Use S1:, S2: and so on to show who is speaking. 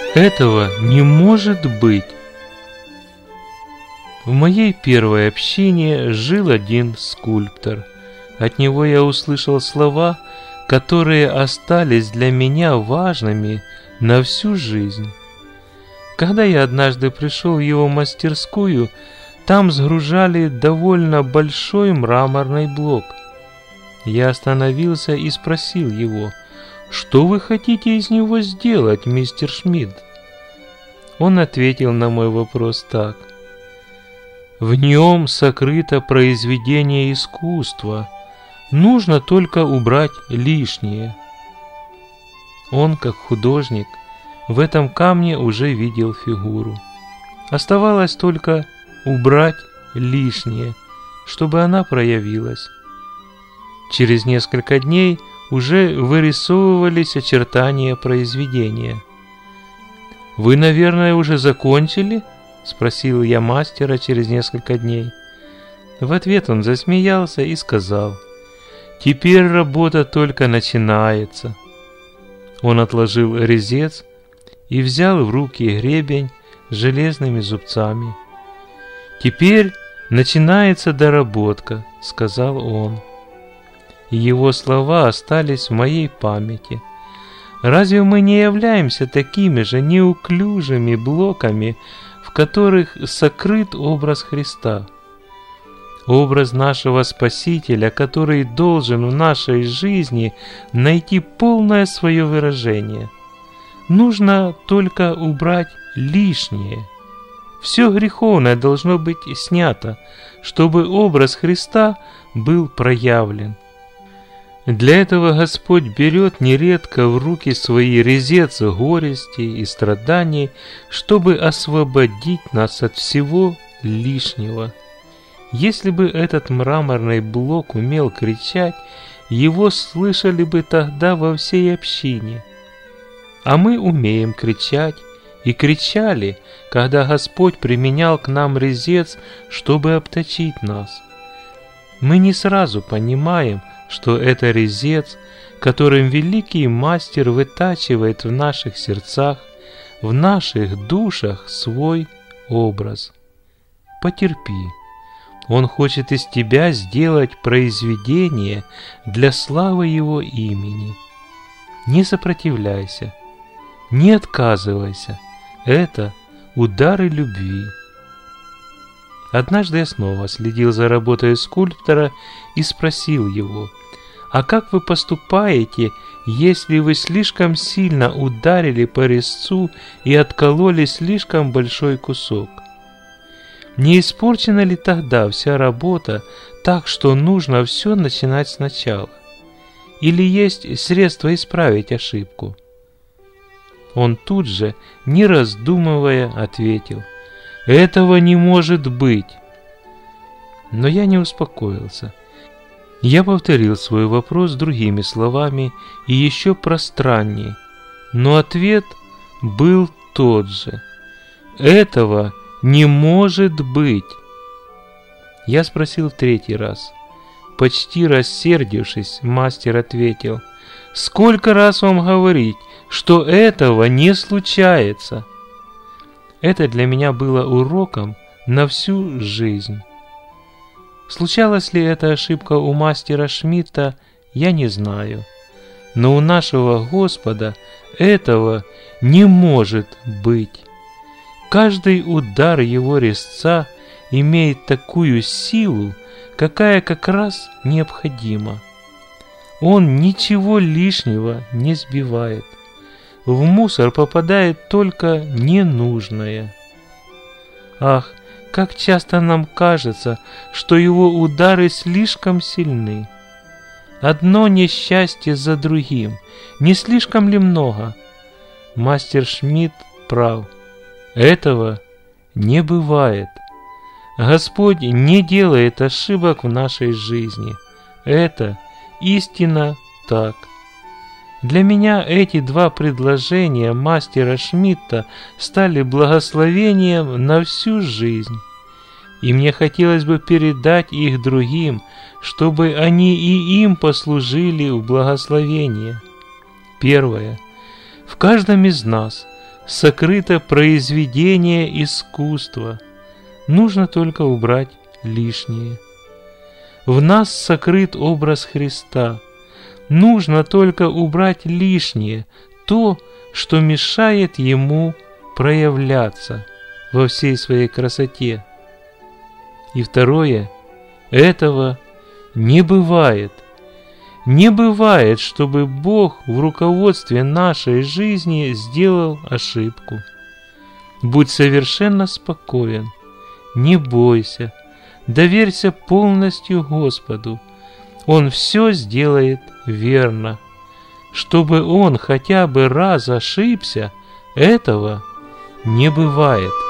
S1: Этого не может быть. В моей первой общине жил один скульптор. От него я услышал слова, которые остались для меня важными на всю жизнь. Когда я однажды пришел в его мастерскую, там сгружали довольно большой мраморный блок. Я остановился и спросил его: «Что вы хотите из него сделать, мистер Шмидт?» Он ответил на мой вопрос так: «В нем сокрыто произведение искусства. Нужно только убрать лишнее». Он, как художник, в этом камне уже видел фигуру. Оставалось только убрать лишнее, чтобы она проявилась. Через несколько дней уже вырисовывались очертания произведения. «Вы, наверное, уже закончили?» — спросил я мастера через несколько дней. В ответ он засмеялся и сказал: «Теперь работа только начинается». Он отложил резец и взял в руки гребень с железными зубцами. «Теперь начинается доработка», — сказал он. И его слова остались в моей памяти. Разве мы не являемся такими же неуклюжими блоками, в которых сокрыт образ Христа? Образ нашего Спасителя, который должен в нашей жизни найти полное свое выражение. Нужно только убрать лишнее. Все греховное должно быть снято, чтобы образ Христа был проявлен. Для этого Господь берет нередко в руки свои резец горести и страданий, чтобы освободить нас от всего лишнего. Если бы этот мраморный блок умел кричать, его слышали бы тогда во всей общине. А мы умеем кричать и кричали, когда Господь применял к нам резец, чтобы обточить нас. Мы не сразу понимаем, что это резец, которым великий мастер вытачивает в наших сердцах, в наших душах свой образ. Потерпи. Он хочет из тебя сделать произведение для славы Его имени. Не сопротивляйся, не отказывайся. Это удары любви. Однажды я снова следил за работой скульптора и спросил его: «А как вы поступаете, если вы слишком сильно ударили по резцу и откололи слишком большой кусок? Не испорчена ли тогда вся работа так, что нужно все начинать сначала? Или есть средства исправить ошибку?» Он тут же, не раздумывая, ответил: «Этого не может быть». Но я не успокоился. Я повторил свой вопрос другими словами и еще пространнее, но ответ был тот же: «Этого не может быть». Я спросил в третий раз. Почти рассердившись, мастер ответил: «Сколько раз вам говорить, что этого не случается?» Это для меня было уроком на всю жизнь. Случалась ли эта ошибка у мастера Шмидта, я не знаю. Но у нашего Господа этого не может быть. Каждый удар его резца имеет такую силу, какая как раз необходима. Он ничего лишнего не сбивает. В мусор попадает только ненужное. Ах, как часто нам кажется, что его удары слишком сильны. Одно несчастье за другим. Не слишком ли много? Мастер Шмидт прав. Этого не бывает. Господь не делает ошибок в нашей жизни. Это истинно так. Для меня эти два предложения мастера Шмидта стали благословением на всю жизнь. И мне хотелось бы передать их другим, чтобы они и им послужили в благословение. Первое. В каждом из нас сокрыто произведение искусства. Нужно только убрать лишнее. В нас сокрыт образ Христа. Нужно только убрать лишнее, то, что мешает Ему проявляться во всей своей красоте. И второе, этого не бывает. Не бывает, чтобы Бог в руководстве нашей жизни сделал ошибку. Будь совершенно спокоен, не бойся, доверься полностью Господу. Он все сделает верно. Чтобы Он хотя бы раз ошибся, этого не бывает.